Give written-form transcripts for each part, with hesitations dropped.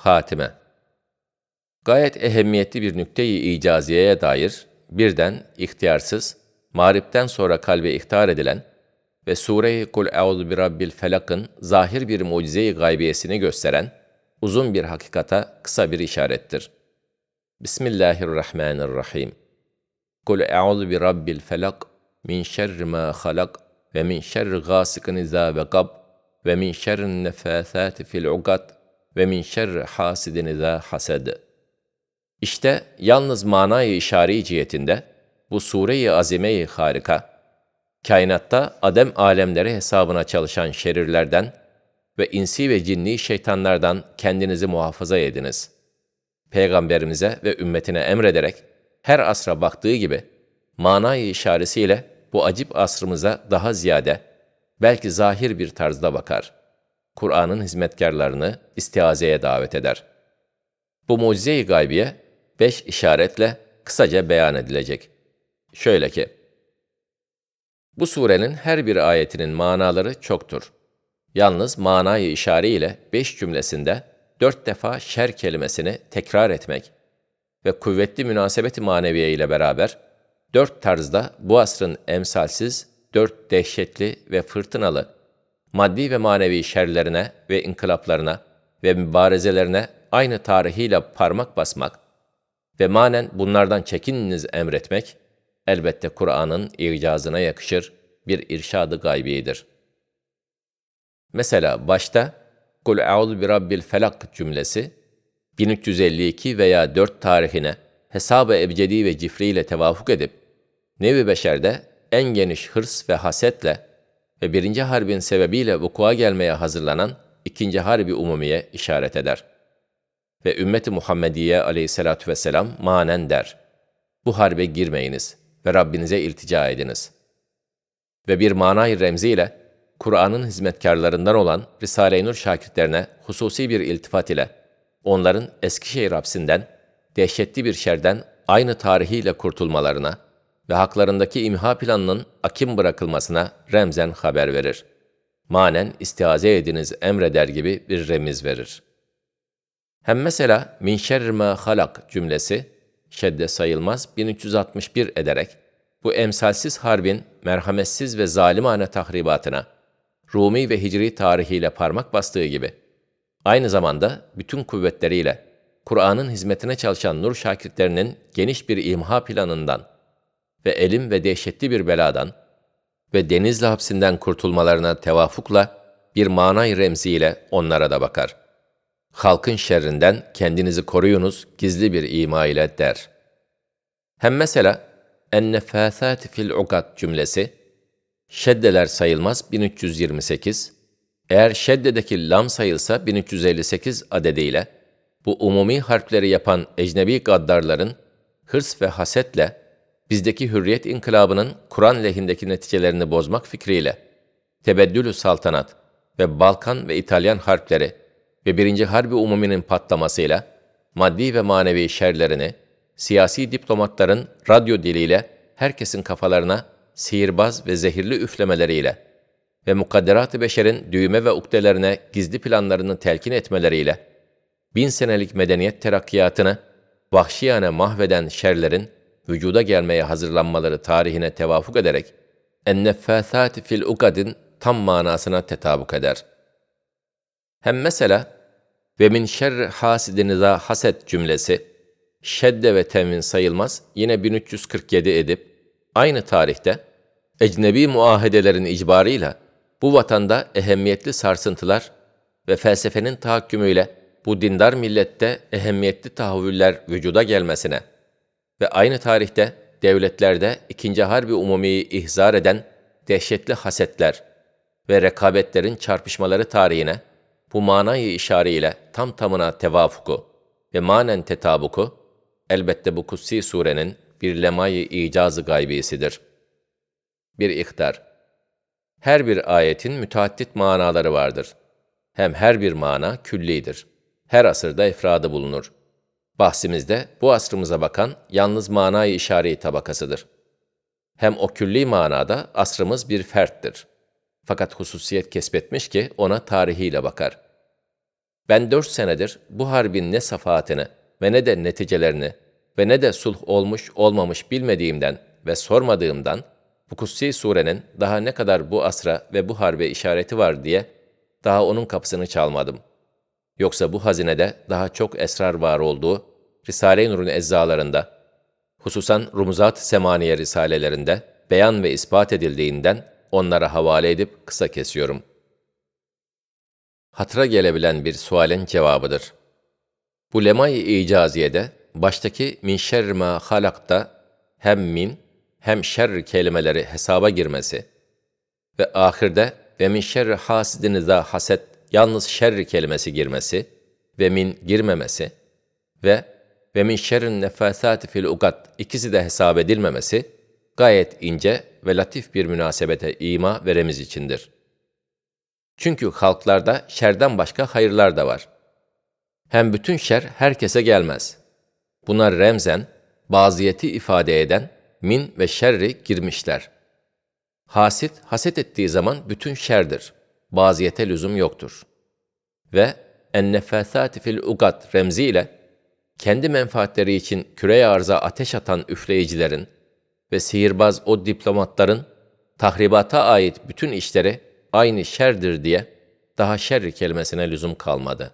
Hatime. Gayet ehemmiyetli bir nükte-i icaziyeye dair birden, ihtiyarsız, mağripten sonra kalbe ihtar edilen ve Sure-i Kul Eûzu birabbil Felak'ın zahir bir mucize-i gaybiyesini gösteren uzun bir hakikata kısa bir işarettir. Bismillahirrahmanirrahim. Kul Eûzu birabbil Felak min şerri ma halak ve min şerri gâsikin izâ vekab ve min şerrin nefâsâti fil ukad ve min şerri hasidin izâ hased. İşte yalnız manayı işari cihetinde bu sure-i azime-i harika, kainatta adem alemleri hesabına çalışan şerirlerden ve insi ve cinni şeytanlardan kendinizi muhafaza ediniz. Peygamberimize ve ümmetine emrederek her asra baktığı gibi manayı işaresiyle bu acip asrımıza daha ziyade, belki zahir bir tarzda bakar. Kur'an'ın hizmetkarlarını istiazeye davet eder. Bu mucize-i gaybiye 5 işaretle kısaca beyan edilecek. Şöyle ki, bu surenin her bir ayetinin manaları çoktur. Yalnız manayı işare ile 5 cümlesinde 4 defa şer kelimesini tekrar etmek ve kuvvetli münasebet-i maneviye ile beraber 4 tarzda bu asrın emsalsiz, 4 dehşetli ve fırtınalı, maddi ve manevi şerlerine ve inkılaplarına ve mübarezelerine aynı tarihiyle parmak basmak ve manen bunlardan çekininiz emretmek, elbette Kur'an'ın icazına yakışır bir irşad-ı gaybiyedir. Mesela başta Kul Eûzu birabbil Felak cümlesi 1352 veya 4 tarihine hesab-ı ebcedi ve cifri ile tevafuk edip nev-i beşerde en geniş hırs ve hasetle ve 1. harbin sebebiyle vukua gelmeye hazırlanan 2. harbi umumiye işaret eder. Ve ümmet-i Muhammediye aleyhissalâtu vesselam manen der: bu harbe girmeyiniz ve Rabbinize iltica ediniz. Ve bir manay remziyle Kur'an'ın hizmetkarlarından olan Risale-i Nur şakirtlerine hususi bir iltifat ile onların Eskişehir hapsinden, dehşetli bir şerden aynı tarihiyle kurtulmalarına ve haklarındaki imha planının akim bırakılmasına remzen haber verir. Manen istiaze ediniz emreder gibi bir remiz verir. Hem mesela min şerri ma halak cümlesi şedde sayılmaz 1361 ederek bu emsalsiz harbin merhametsiz ve zalimane tahribatına Rumi ve Hicri tarihiyle parmak bastığı gibi aynı zamanda bütün kuvvetleriyle Kur'an'ın hizmetine çalışan nur şakirtlerinin geniş bir imha planından ve elim ve dehşetli bir beladan ve Denizli hapsinden kurtulmalarına tevafukla bir manay remziyle onlara da bakar. Halkın şerrinden kendinizi koruyunuz gizli bir ima ile der. Hem mesela ennefâsâti fil ukad cümlesi şeddeler sayılmaz 1328, eğer şeddedeki lam sayılsa 1358 adediyle bu umumi harfleri yapan ecnebi gaddarların hırs ve hasetle bizdeki hürriyet inkılabının Kur'an lehindeki neticelerini bozmak fikriyle tebeddülü saltanat ve Balkan ve İtalyan harpleri ve 1. Harbi Umumi'nin patlamasıyla maddi ve manevi şerlerini siyasi diplomatların radyo diliyle herkesin kafalarına sihirbaz ve zehirli üflemeleriyle ve mukadderat-ı beşerin düğme ve ukdelerine gizli planlarını telkin etmeleriyle 1000 senelik medeniyet terakkiyatını vahşiyane mahveden şerlerin vücuda gelmeye hazırlanmaları tarihine tevafuk ederek enneffâsâti fil ukad'in tam manasına tetabuk eder. Hem mesela ve min şerri hasidin izâ hased cümlesi şedde ve temin sayılmaz yine 1347 edip aynı tarihte ecnebi muahedelerin icbarıyla bu vatanda ehemmiyetli sarsıntılar ve felsefenin tahakkümüyle bu dindar millette ehemmiyetli tahavvüller vücuda gelmesine ve aynı tarihte devletlerde 2. Harbi Umumi'yi ihzar eden dehşetli hasetler ve rekabetlerin çarpışmaları tarihine bu manayı işareyle tam tamına tevafuku ve manen tetabuku, elbette bu kutsi surenin bir lemayı icaz-ı gaybisidir. Bir ihtar. Her bir ayetin müteaddit manaları vardır. Hem her bir mana küllidir. Her asırda ifradı bulunur. Bahsimizde bu asrımıza bakan yalnız manayı işare tabakasıdır. Hem o külli manada asrımız bir ferttir. Fakat hususiyet kesbetmiş ki ona tarihiyle bakar. Ben 4 senedir bu harbin ne safahatini ve ne de neticelerini ve ne de sulh olmuş olmamış bilmediğimden ve sormadığımdan bu kutsi surenin daha ne kadar bu asra ve bu harbe işareti var diye daha onun kapısını çalmadım. Yoksa bu hazinede daha çok esrar var olduğu Risale-i Nur'un eczalarında, hususan Rumuzat-ı Semaniye risalelerinde beyan ve ispat edildiğinden onlara havale edip kısa kesiyorum. Hatıra gelebilen bir sualin cevabıdır. Bu Lemay-i İcaziye'de baştaki min şerri ma halak'ta hem min hem şerr kelimeleri hesaba girmesi ve ahirde ve min şerri hasidin izâ haset yalnız şerri kelimesi girmesi ve min girmemesi ve min şerrin nefâsâti fil ukad ikisi de hesap edilmemesi gayet ince ve latif bir münasebete ima ve remiz içindir. Çünkü halklarda şerden başka hayırlar da var. Hem bütün şer herkese gelmez. Buna remzen, baziyeti ifade eden min ve şerri girmişler. Hasit, haset ettiği zaman bütün şerdir. Baziyete lüzum yoktur. Ve ennefâsâti fil ukad remziyle, kendi menfaatleri için küre-i arza ateş atan üfleyicilerin ve sihirbaz o diplomatların tahribata ait bütün işleri aynı şerdir diye daha şerri kelimesine lüzum kalmadı.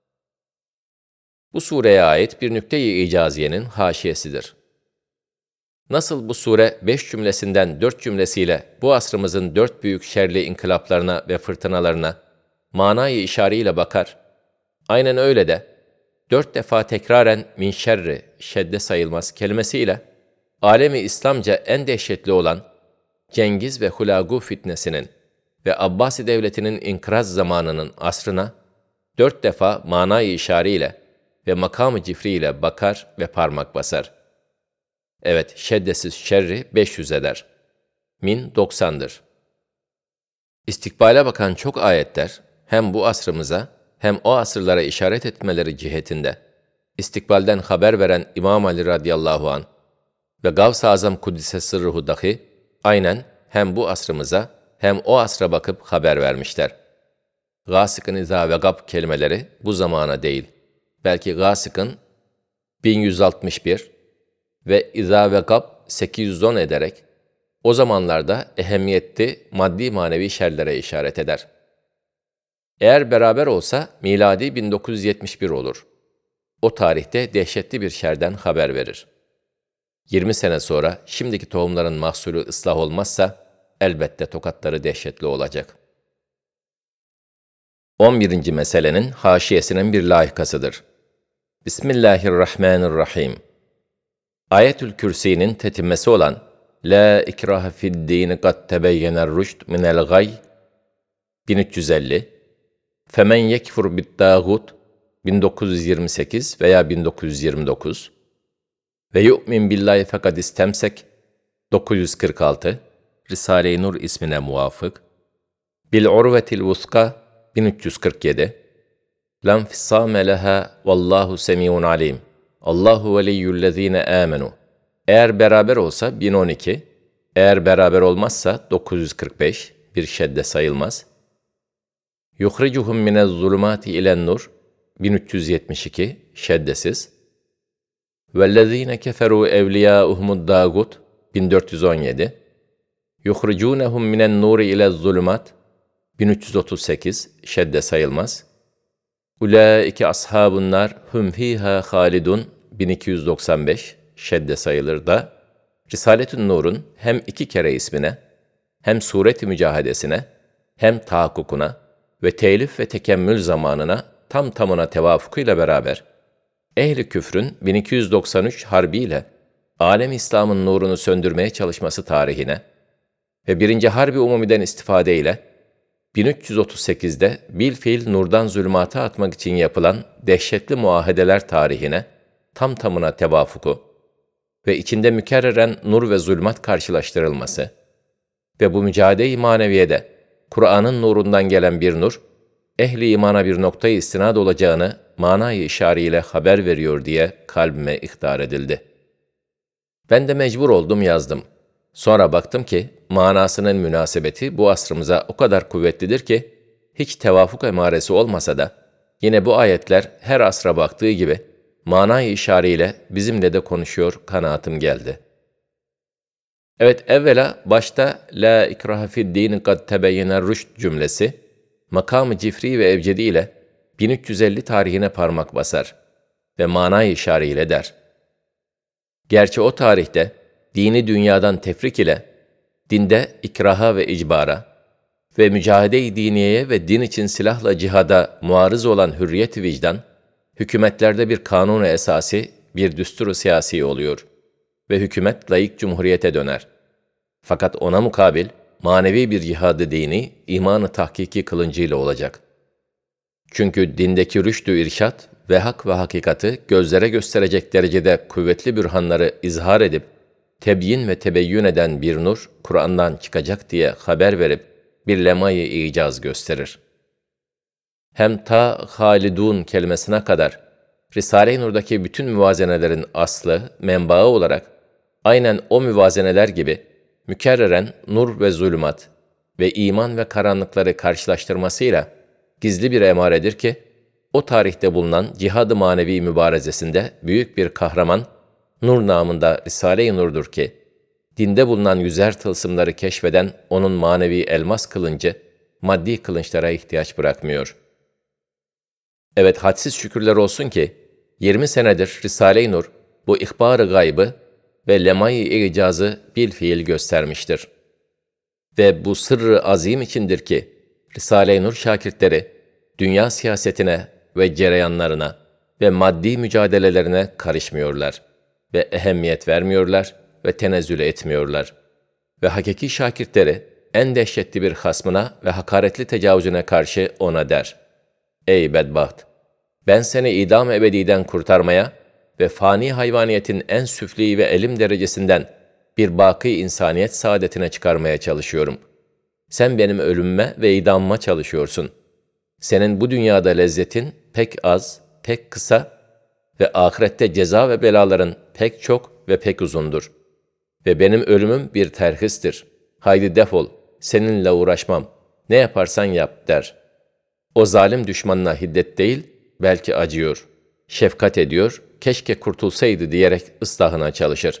Bu sureye ait bir nükte-i icaziyenin haşiyesidir. Nasıl bu sure 5 cümlesinden 4 cümlesiyle bu asrımızın 4 büyük şerli inkılaplarına ve fırtınalarına manayı işareyle bakar, aynen öyle de 4 defa tekraren min şerri, şedde sayılmaz kelimesiyle alemi İslamca en dehşetli olan Cengiz ve Hulagu fitnesinin ve Abbasi devletinin inkıraz zamanının asrına 4 defa manayı işareyle ve makamı cifri ile bakar ve parmak basar. Evet, şeddesiz şerri 500 eder. Min 90'dır. İstikbale bakan çok ayetler hem bu asrımıza hem o asırlara işaret etmeleri cihetinde istikbalden haber veren İmam Ali radıyallahu anh ve Gavs-ı Azam Kuddise Sırruhu dahi aynen hem bu asrımıza hem o asra bakıp haber vermişler. Gâsıkın izâ ve gab kelimeleri bu zamana değil, belki gâsıkın 1161 ve izâ ve gab 810 ederek o zamanlarda ehemmiyetli maddi manevi şerlere işaret eder. Eğer beraber olsa miladi 1971 olur. O tarihte dehşetli bir şerden haber verir. 20 sene sonra şimdiki tohumların mahsulü ıslah olmazsa elbette tokatları dehşetli olacak. 11. meselenin haşiyesinin bir layıkasıdır. Bismillahirrahmanirrahim. Ayetül Kürsi'nin tetimmesi olan La ikrahe fid-din kad tebeyyener rüşd minel gay 1350 Femen yekfur bid-dâgut 1928 veya 1929 ve yu'min billahi fekad istemsek 946 Risale-i Nur ismine muvafık Bil urvetil vuska 1347 Lam fissâme leha vallahu semî'un alim Allahu veliyyüllezîne âmenu Eğer beraber olsa 1012, eğer beraber olmazsa 945, bir şedde sayılmaz. Yuhricuhum minez zulumati ilen nur 1372, şeddesiz. Vellezîne keferû evliyâuhumud dâgut 1417. Yuhricûnehum minen nûri ilez zulumat 1338, şedde sayılmaz. Ulaike ashabun nar hum fîhâ hâlidun 1295, şedde sayılır da, Risalet-ün Nur'un hem 2 kere ismine, hem suret-i mücahedesine, hem tahakkukuna ve telif ve tekemmül zamanına tam tamına tevafukuyla beraber, ehli küfrün 1293 harbiyle alem İslam'ın nurunu söndürmeye çalışması tarihine ve 1. Harbi Umumi'den istifadeyle 1338'de bilfiil nurdan zulmata atmak için yapılan dehşetli muahedeler tarihine tam tamına tevafuku ve içinde mükerreren nur ve zulmat karşılaştırılması ve bu mücadele-i maneviyede Kur'an'ın nurundan gelen bir nur, ehli imana bir noktayı istinad olacağını manayı işareyle haber veriyor diye kalbime ihtar edildi. Ben de mecbur oldum yazdım. Sonra baktım ki manasının münasebeti bu asrımıza o kadar kuvvetlidir ki hiç tevafuk emaresi olmasa da Yine bu ayetler her asra baktığı gibi manayı işareyle bizimle de konuşuyor kanaatim geldi. Evet, evvela başta la ikraha fid din kad tebeyyene rüşd cümlesi makamı cifri ve ebcedi ile 1350 tarihine parmak basar ve manayı işareyle der. Gerçi o tarihte dini dünyadan tefrik ile dinde ikraha ve icbara ve mücadele-i diniyeye ve din için silahla cihada muarız olan hürriyet-i vicdan, hükümetlerde bir kanun-u esasi, bir düstur-u siyasi oluyor ve hükümet laik cumhuriyete döner. Fakat ona mukabil manevi bir cihadı dini, imanı tahkiki kılıncıyla olacak. Çünkü dindeki rüşdü irşat ve hak ve hakikati gözlere gösterecek derecede kuvvetli bürhanları izhar edip, tebyin ve tebeyyün eden bir nur, Kur'an'dan çıkacak diye haber verip, bir lemayı icaz gösterir. Hem ta halidun kelimesine kadar, Risale-i Nur'daki bütün müvazenelerin aslı, menbaı olarak, aynen o müvazeneler gibi, mükerreren nur ve zulümat ve iman ve karanlıkları karşılaştırmasıyla, gizli bir emaredir ki, o tarihte bulunan cihad-ı manevi mübarezesinde büyük bir kahraman, Nur namında Risale-i Nur'dur ki, dinde bulunan yüzer tılsımları keşfeden onun manevi elmas kılıncı, maddi kılınçlara ihtiyaç bırakmıyor. Evet, hadsiz şükürler olsun ki, 20 senedir Risale-i Nur, bu ihbar-ı gaybı ve lemay-i icazı bilfiil göstermiştir. Ve bu sırrı azim içindir ki, Risale-i Nur şakirtleri, dünya siyasetine ve cereyanlarına ve maddi mücadelelerine karışmıyorlar ve ehemmiyet vermiyorlar ve tenezzül etmiyorlar. Ve hakiki şakirtleri, en dehşetli bir hasmına ve hakaretli tecavüzüne karşı ona der: Ey bedbaht! Ben seni idam ebediden kurtarmaya ve fani hayvaniyetin en süfli ve elim derecesinden bir baki insaniyet saadetine çıkarmaya çalışıyorum. Sen benim ölümüme ve idamıma çalışıyorsun. Senin bu dünyada lezzetin pek az, pek kısa ve ahirette ceza ve belaların pek çok ve pek uzundur. Ve benim ölümüm bir terhistir. Haydi defol, seninle uğraşmam. Ne yaparsan yap der. O zalim düşmanına hiddet değil, belki acıyor. Şefkat ediyor, keşke kurtulsaydı diyerek ıslahına çalışır.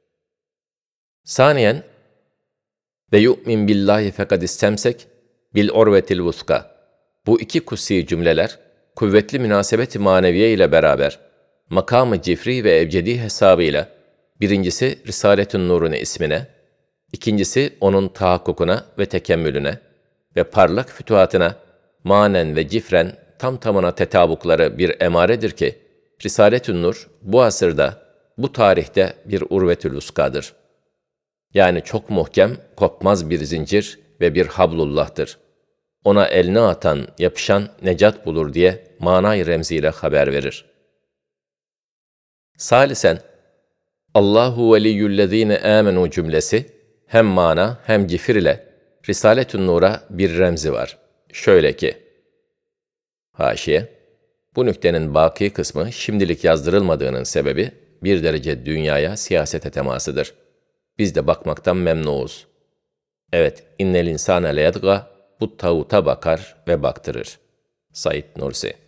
Saniyen, ve yu'min billahi fekad istemsek bil orvetil vuska. Bu iki kutsi cümleler, kuvvetli münasebet-i maneviye ile beraber, makamı cifri ve ebcedi hesabıyla, birincisi Risalet-ün Nur'un ismine, ikincisi onun tahakkukuna ve tekemmülüne ve parlak fütuhatına, manen ve cifren tam tamına tetabukları bir emaredir ki, Risalet-ün Nur bu asırda, bu tarihte bir urvetül uskadır. Yani çok muhkem, kopmaz bir zincir ve bir hablullah'tır. Ona elini atan, yapışan necat bulur diye manay remziyle haber verir. Salisen, Allahu veliyyüllezine amenu cümlesi hem mana hem cifir ile Risalet-ün Nur'a bir remzi var. Şöyle ki, haşiye, bu nüktenin baki kısmı şimdilik yazdırılmadığının sebebi bir derece dünyaya, siyasete temasıdır. Biz de bakmaktan memnunuz. Evet, innel insane leyedga, bu tağuta bakar ve baktırır. Said Nursi.